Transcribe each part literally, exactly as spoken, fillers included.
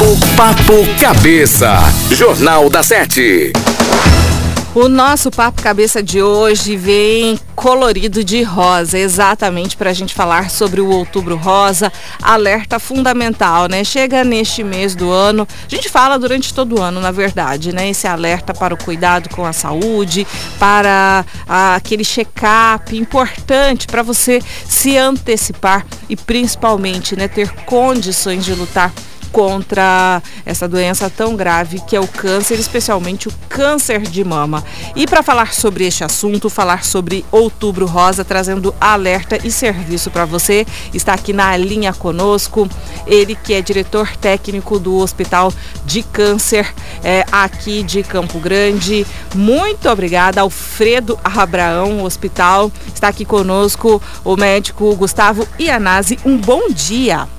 Papo Cabeça, Jornal da Sete. O nosso Papo Cabeça de hoje vem colorido de rosa, exatamente para a gente falar sobre o Outubro Rosa, alerta fundamental, né? Chega neste mês do ano, a gente fala durante todo o ano, na verdade, né? Esse alerta para o cuidado com a saúde, para ah, aquele check-up importante para você se antecipar e principalmente, né, ter condições de lutar contra essa doença tão grave que é o câncer, especialmente o câncer de mama. E para falar sobre este assunto, falar sobre Outubro Rosa, trazendo alerta e serviço para você, está aqui na linha conosco, ele que é diretor técnico do Hospital de Câncer é, aqui de Campo Grande. Muito obrigada, Alfredo Abraão, hospital. Está aqui conosco o médico Gustavo Iannazzi. Um bom dia.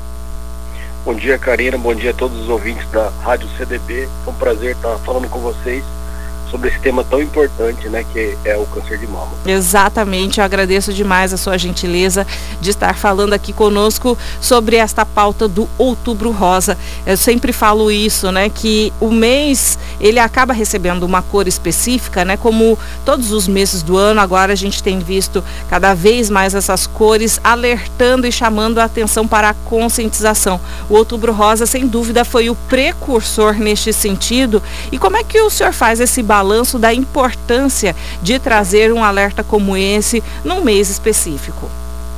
Bom dia, Karina. Bom dia a todos os ouvintes da Rádio C D B. É um prazer estar falando com vocês sobre esse tema tão importante, né, que é o câncer de mama. Exatamente, eu agradeço demais a sua gentileza de estar falando aqui conosco sobre esta pauta do Outubro Rosa. Eu sempre falo isso, né, que o mês, ele acaba recebendo uma cor específica, né, como todos os meses do ano. Agora a gente tem visto cada vez mais essas cores alertando e chamando a atenção para a conscientização. O Outubro Rosa, sem dúvida, foi o precursor neste sentido. E como é que o senhor faz esse balanço balanço da importância de trazer um alerta como esse num mês específico?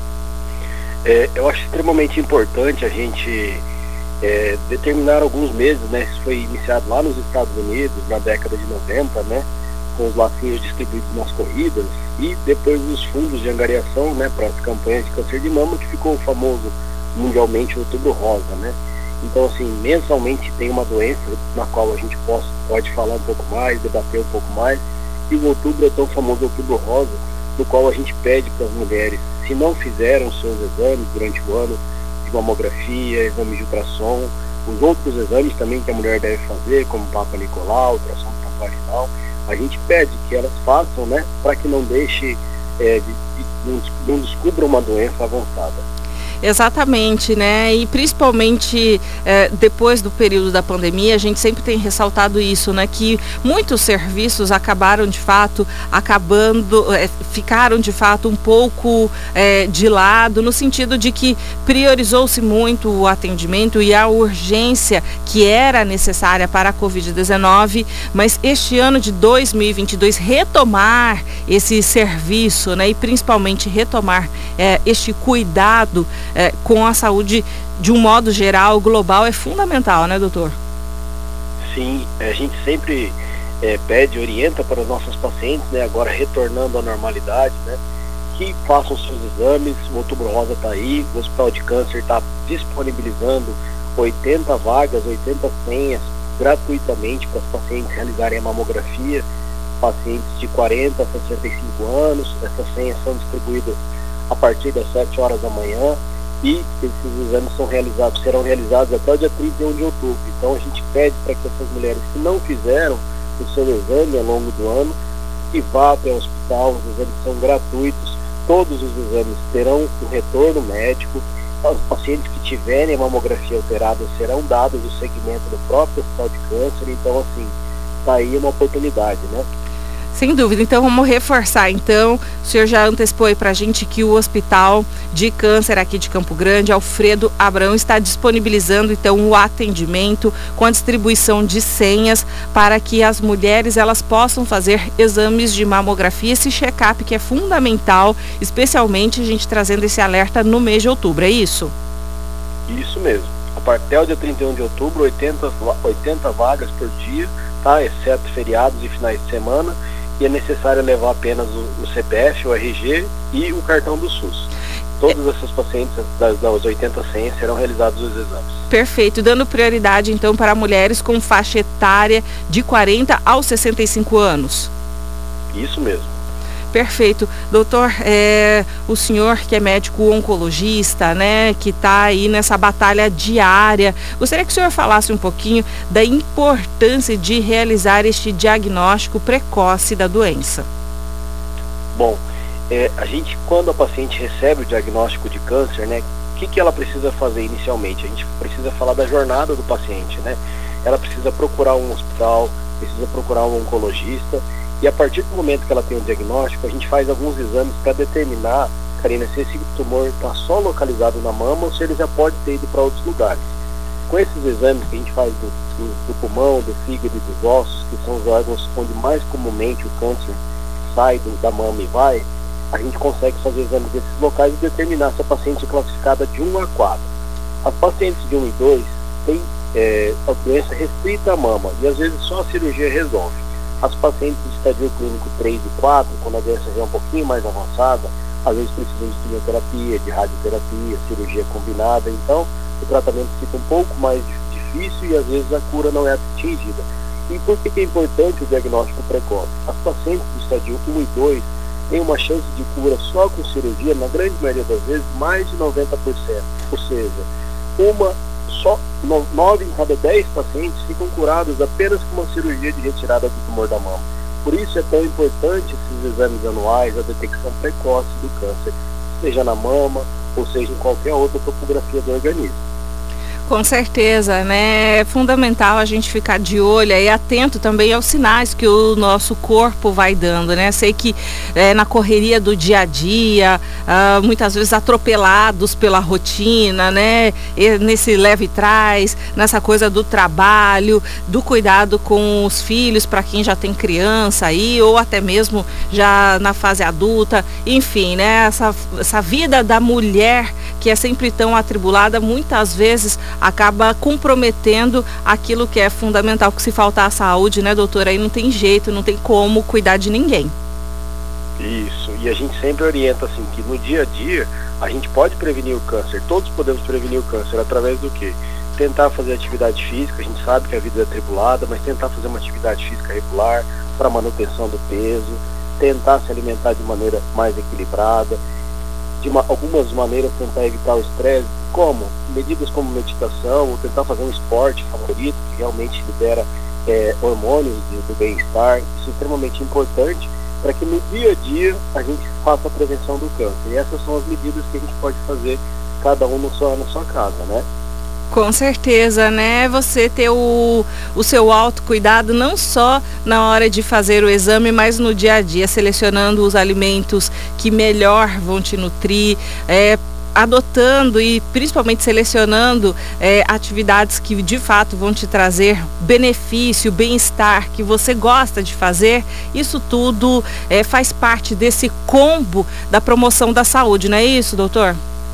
É, eu acho extremamente importante a gente é, determinar alguns meses, né? Isso foi iniciado lá nos Estados Unidos na década de noventa, né? Com os lacinhos distribuídos nas corridas e depois os fundos de angariação, né? Para as campanhas de câncer de mama, que ficou famoso mundialmente o Outubro Rosa, né? Então, assim, mensalmente tem uma doença na qual a gente pode, pode falar um pouco mais, debater um pouco mais. E o outubro é tão famoso Outubro Rosa, no qual a gente pede para as mulheres, se não fizeram seus exames durante o ano, de mamografia, exame de ultrassom, os outros exames também que a mulher deve fazer, como Papa Nicolau, ultrassom vaginal, a gente pede que elas façam, né, para que não deixe, é, de, de, não descubra uma doença avançada. Exatamente, né? E principalmente é, depois do período da pandemia, a gente sempre tem ressaltado isso, né? Que muitos serviços acabaram de fato, acabando, é, ficaram de fato um pouco é, de lado, no sentido de que priorizou-se muito o atendimento e a urgência que era necessária para a covid dezenove, mas este ano de dois mil e vinte e dois, retomar esse serviço, né? E principalmente retomar é, este cuidado É, com a saúde de um modo geral, global, é fundamental, né, doutor? Sim, a gente sempre é, pede, orienta para os nossos pacientes, né, agora retornando à normalidade, né, que façam seus exames. O Outubro Rosa está aí, o Hospital de Câncer está disponibilizando oitenta vagas, oitenta senhas gratuitamente para os pacientes realizarem a mamografia, pacientes de quarenta a sessenta e cinco anos. Essas senhas são distribuídas a partir das sete horas da manhã. E esses exames são realizados, serão realizados até o dia trinta e um de outubro. Então a gente pede para que essas mulheres que não fizeram o seu exame ao longo do ano, que vá até o hospital. Os exames são gratuitos, todos os exames terão um retorno médico. Os pacientes que tiverem a mamografia alterada serão dados o segmento do próprio Hospital de Câncer. Então, assim, está aí uma oportunidade, né? Sem dúvida. Então vamos reforçar. Então, o senhor já antecipou aí pra gente que o Hospital de Câncer aqui de Campo Grande, Alfredo Abraão, está disponibilizando então o atendimento com a distribuição de senhas para que as mulheres elas possam fazer exames de mamografia, esse check-up que é fundamental, especialmente a gente trazendo esse alerta no mês de outubro, é isso? Isso mesmo. Até o dia trinta e um de outubro, oitenta, oitenta vagas por dia, tá? Exceto feriados e finais de semana. E é necessário levar apenas o, o C P F, o R G e o cartão do SUS. Todos esses pacientes das, das oitenta senhas serão realizados os exames. Perfeito, dando prioridade então para mulheres com faixa etária de quarenta aos sessenta e cinco anos. Isso mesmo. Perfeito. Doutor, é, o senhor que é médico oncologista, né, que está aí nessa batalha diária, gostaria que o senhor falasse um pouquinho da importância de realizar este diagnóstico precoce da doença. Bom, é, a gente, quando a paciente recebe o diagnóstico de câncer, né, que, que ela precisa fazer inicialmente? A gente precisa falar da jornada do paciente, né? Ela precisa procurar um hospital, precisa procurar um oncologista, e a partir do momento que ela tem o diagnóstico, a gente faz alguns exames para determinar, Karina, se esse tumor está só localizado na mama ou se ele já pode ter ido para outros lugares. Com esses exames que a gente faz do, do, do pulmão, do fígado e dos ossos, que são os órgãos onde mais comumente o câncer sai do, da mama e vai, a gente consegue fazer exames desses locais e determinar se a paciente é classificada de um a quatro. As pacientes de um e dois têm é, a doença restrita à mama e às vezes só a cirurgia resolve. As pacientes de estadio clínico três e quatro, quando a doença já é um pouquinho mais avançada, às vezes precisam de quimioterapia, de radioterapia, cirurgia combinada, então o tratamento fica um pouco mais difícil e às vezes a cura não é atingida. E por que, que é importante o diagnóstico precoce? As pacientes do estadio um e dois têm uma chance de cura só com cirurgia, na grande maioria das vezes, mais de noventa por cento. Ou seja, uma, só nove em cada dez pacientes ficam curados apenas com uma cirurgia de retirada do tumor da mama. Por isso é tão importante esses exames anuais, a detecção precoce do câncer, seja na mama ou seja em qualquer outra topografia do organismo. Com certeza, né? É fundamental a gente ficar de olho e atento também aos sinais que o nosso corpo vai dando, né? Sei que é, na correria do dia a dia, ah, muitas vezes atropelados pela rotina, né? E nesse leve trás, nessa coisa do trabalho, do cuidado com os filhos, para quem já tem criança aí, ou até mesmo já na fase adulta, enfim, né? Essa, essa vida da mulher que é sempre tão atribulada, muitas vezes acaba comprometendo aquilo que é fundamental, que se faltar a saúde, né, doutora, aí não tem jeito, não tem como cuidar de ninguém. Isso, e a gente sempre orienta assim, que no dia a dia a gente pode prevenir o câncer, todos podemos prevenir o câncer através do quê? Tentar fazer atividade física, a gente sabe que a vida é atribulada, mas tentar fazer uma atividade física regular para manutenção do peso, tentar se alimentar de maneira mais equilibrada, de uma, algumas maneiras tentar evitar o estresse, como medidas como meditação, ou tentar fazer um esporte favorito que realmente libera é, hormônios de, do bem-estar. Isso é extremamente importante para que no dia a dia a gente faça a prevenção do câncer. E essas são as medidas que a gente pode fazer, cada um no sua, na sua casa, né? Com certeza, né? Você ter o, o seu autocuidado não só na hora de fazer o exame, mas no dia a dia, selecionando os alimentos que melhor vão te nutrir, é, adotando e principalmente selecionando é, atividades que de fato vão te trazer benefício, bem-estar, que você gosta de fazer. Isso tudo é, faz parte desse combo da promoção da saúde, não é isso, doutor?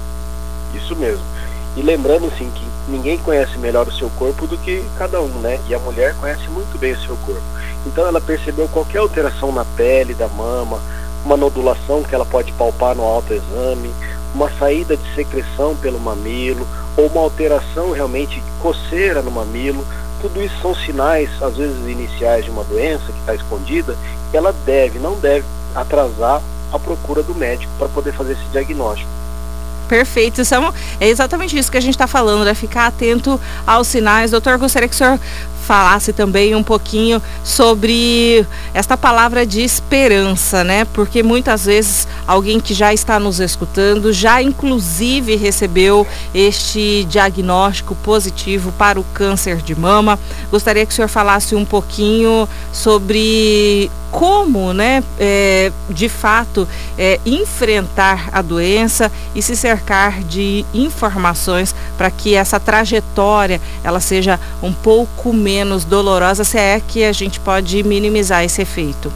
Isso mesmo. E lembrando assim que ninguém conhece melhor o seu corpo do que cada um, né? E a mulher conhece muito bem o seu corpo. Então ela percebeu qualquer alteração na pele, da mama, uma nodulação que ela pode palpar no autoexame, uma saída de secreção pelo mamilo, ou uma alteração realmente coceira no mamilo. Tudo isso são sinais, às vezes iniciais, de uma doença que está escondida, que ela deve, não deve atrasar a procura do médico para poder fazer esse diagnóstico. Perfeito, são, é exatamente isso que a gente está falando, né? Ficar atento aos sinais. Doutor, gostaria que o senhor falasse também um pouquinho sobre esta palavra de esperança, né? Porque muitas vezes alguém que já está nos escutando, já inclusive recebeu este diagnóstico positivo para o câncer de mama. Gostaria que o senhor falasse um pouquinho sobre como, né, é, de fato, é, enfrentar a doença e se cercar de informações para que essa trajetória ela seja um pouco menos dolorosa, se é que a gente pode minimizar esse efeito.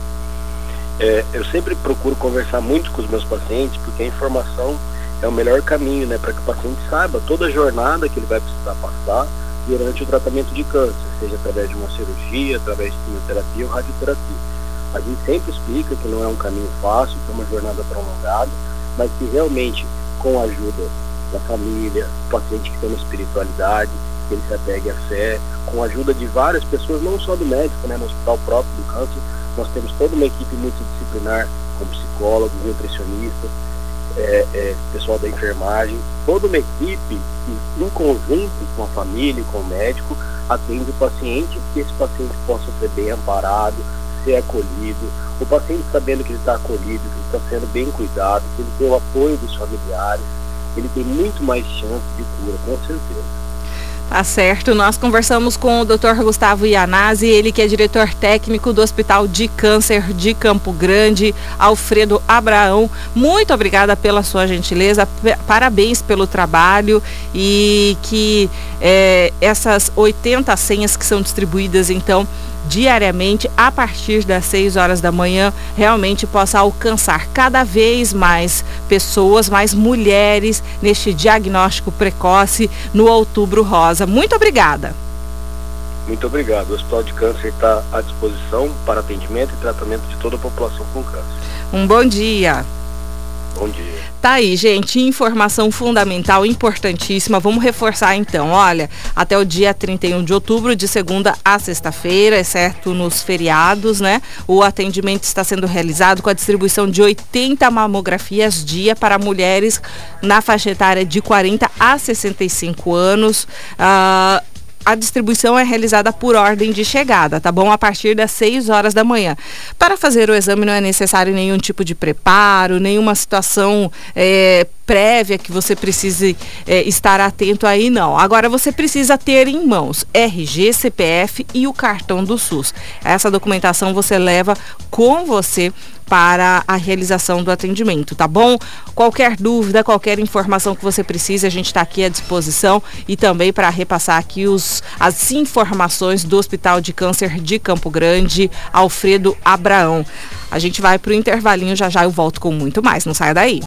É, eu sempre procuro conversar muito com os meus pacientes, porque a informação é o melhor caminho, né, para que o paciente saiba toda a jornada que ele vai precisar passar durante o tratamento de câncer, seja através de uma cirurgia, através de quimioterapia ou radioterapia. A gente sempre explica que não é um caminho fácil, que é uma jornada prolongada, mas que realmente, com a ajuda da família, o paciente que tem uma espiritualidade, que ele se apegue à fé, com a ajuda de várias pessoas, não só do médico, né, no hospital próprio do câncer, nós temos toda uma equipe multidisciplinar, com psicólogos, nutricionistas, é, é, pessoal da enfermagem, toda uma equipe que, em conjunto com a família e com o médico, atende o paciente, que esse paciente possa ser bem amparado, ser acolhido, o paciente sabendo que ele está acolhido, que ele está sendo bem cuidado, que ele tem o apoio dos familiares, ele tem muito mais chance de cura, com certeza. Tá certo, nós conversamos com o doutor Gustavo Iannazzi, ele que é diretor técnico do Hospital de Câncer de Campo Grande, Alfredo Abraão. Muito obrigada pela sua gentileza, parabéns pelo trabalho e que é, essas oitenta senhas que são distribuídas então diariamente a partir das seis horas da manhã realmente possa alcançar cada vez mais pessoas, mais mulheres neste diagnóstico precoce no Outubro Rosa. Muito obrigada. Muito obrigado. O Hospital de Câncer está à disposição para atendimento e tratamento de toda a população com câncer. Um bom dia. Bom dia. Tá aí, gente, informação fundamental, importantíssima. Vamos reforçar então, olha, até o dia trinta e um de outubro, de segunda a sexta-feira, exceto nos feriados, né? O atendimento está sendo realizado com a distribuição de oitenta mamografias dia para mulheres na faixa etária de quarenta a sessenta e cinco anos. Ah, A distribuição é realizada por ordem de chegada, tá bom? A partir das seis horas da manhã. Para fazer o exame não é necessário nenhum tipo de preparo, nenhuma situação é, prévia que você precise é, estar atento aí, não. Agora você precisa ter em mãos R G, C P F e o cartão do SUS. Essa documentação você leva com você para a realização do atendimento, tá bom? Qualquer dúvida, qualquer informação que você precise, a gente está aqui à disposição e também para repassar aqui os, as informações do Hospital de Câncer de Campo Grande, Alfredo Abraão. A gente vai para o intervalinho, já já eu volto com muito mais, não saia daí.